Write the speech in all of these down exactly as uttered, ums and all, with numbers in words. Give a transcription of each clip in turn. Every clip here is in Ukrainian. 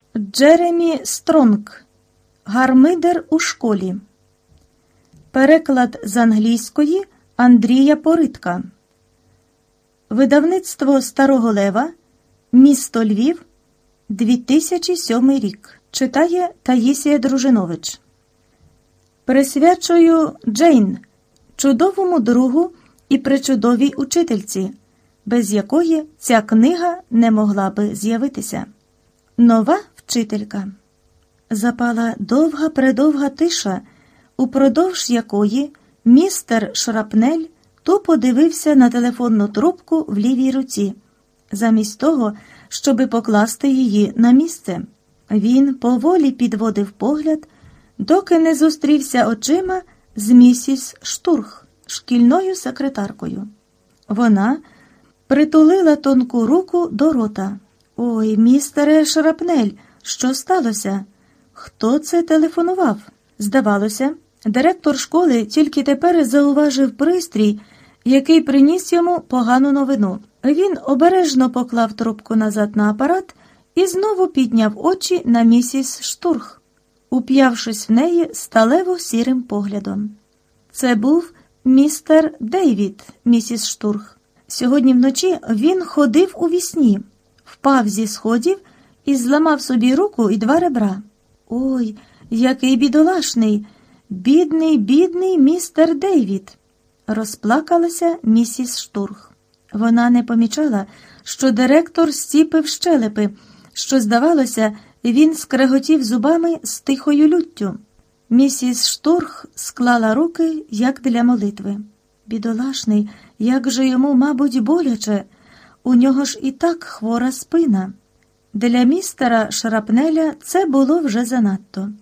Джеремі Стронг. Гармидер у школі. Переклад з англійської Андрія Поритка. Видавництво Старого Лева. Місто Львів. дві тисячі сьомий рік. Читає Таїсія Дружинович. Присвячую Джейн, чудовому другу і причудовій учительці, без якої ця книга не могла би з'явитися. Нова вчителька. Запала довга-предовга тиша, упродовж якої містер Шрапнель тупо дивився на телефонну трубку в лівій руці, замість того, щоби покласти її на місце. Він поволі підводив погляд, доки не зустрівся очима з місіс Штурх, шкільною секретаркою. Вона притулила тонку руку до рота. «Ой, містере Шрапнель, що сталося? Хто це телефонував?» Здавалося, директор школи тільки тепер зауважив пристрій, який приніс йому погану новину. Він обережно поклав трубку назад на апарат і знову підняв очі на місіс Штурх, уп'явшись в неї сталево-сірим поглядом. Це був містер Дейвід, місіс Штурх. Сьогодні вночі він ходив у вісні, впав зі сходів і зламав собі руку і два ребра. Ой, який бідолашний, бідний, бідний містер Дейвід, розплакалася місіс Штурх. Вона не помічала, що директор стіпив щелепи, що, здавалося, він скреготів зубами з тихою люттю. Місіс Штурх склала руки, як для молитви. Бідолашний, як же йому, мабуть, боляче, у нього ж і так хвора спина. Для містера Шрапнеля це було вже занадто.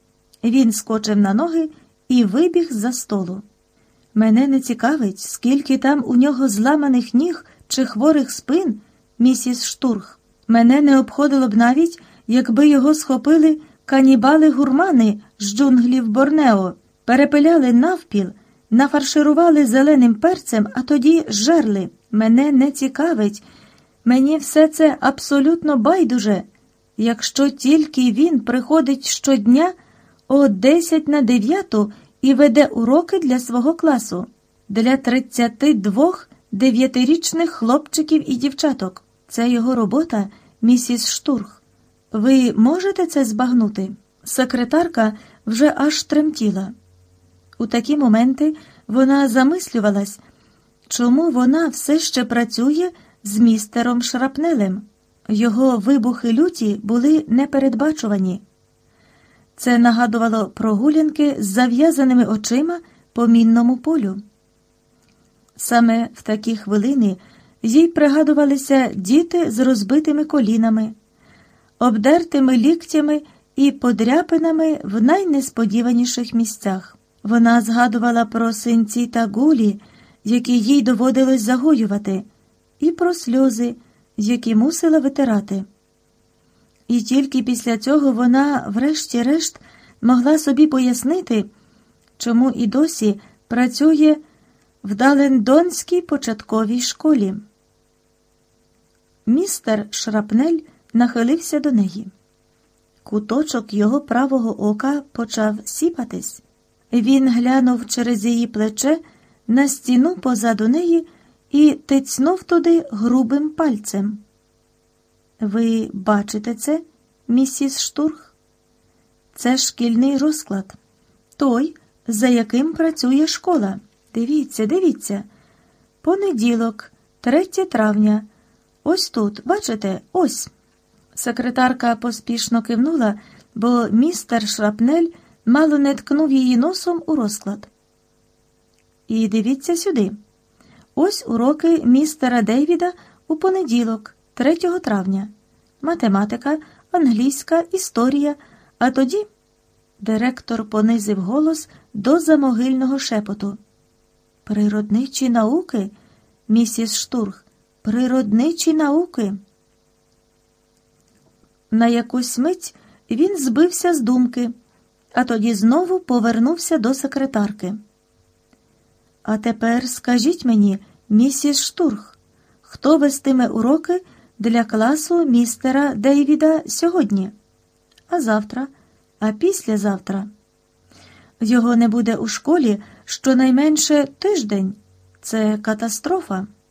Він скочив на ноги і вибіг з-за столу. «Мене не цікавить, скільки там у нього зламаних ніг чи хворих спин, місіс Штурх. Мене не обходило б навіть, якби його схопили канібали-гурмани з джунглів Борнео, перепиляли навпіл, нафарширували зеленим перцем, а тоді жерли. Мене не цікавить. Мені все це абсолютно байдуже, якщо тільки він приходить щодня о десять на дев'яту і веде уроки для свого класу, для тридцяти двох дев'ятирічних хлопчиків і дівчаток. Це його робота, місіс Штурх. Ви можете це збагнути?» Секретарка вже аж тремтіла. У такі моменти вона замислювалась, чому вона все ще працює з містером Шрапнелем. Його вибухи люті були непередбачувані. Це нагадувало прогулянки з зав'язаними очима по мінному полю. Саме в такі хвилини їй пригадувалися діти з розбитими колінами, обдертими ліктями і подряпинами в найнесподіваніших місцях. Вона згадувала про синці та гулі, які їй доводилось загоювати, і про сльози, які мусила витирати. І тільки після цього вона, врешті-решт, могла собі пояснити, чому і досі працює в Далендонській початковій школі. Містер Шрапнель нахилився до неї. Куточок його правого ока почав сіпатись. Він глянув через її плече на стіну позаду неї і тицьнув туди грубим пальцем. «Ви бачите це, місіс Штурх? Це шкільний розклад. Той, за яким працює школа. Дивіться, дивіться. Понеділок, третє травня. Ось тут, бачите, ось». Секретарка поспішно кивнула, бо містер Шрапнель мало не ткнув її носом у розклад. «І дивіться сюди. Ось уроки містера Дейвіда у понеділок, третього травня. Математика, англійська, історія, а тоді...» Директор понизив голос до замогильного шепоту. «Природничі науки, місіс Штурх, природничі науки». На якусь мить він збився з думки, а тоді знову повернувся до секретарки. «А тепер скажіть мені, місіс Штурх, хто вестиме уроки для класу містера Дейвіда сьогодні?» а завтра, а післязавтра. Його не буде у школі щонайменше тиждень. Це катастрофа.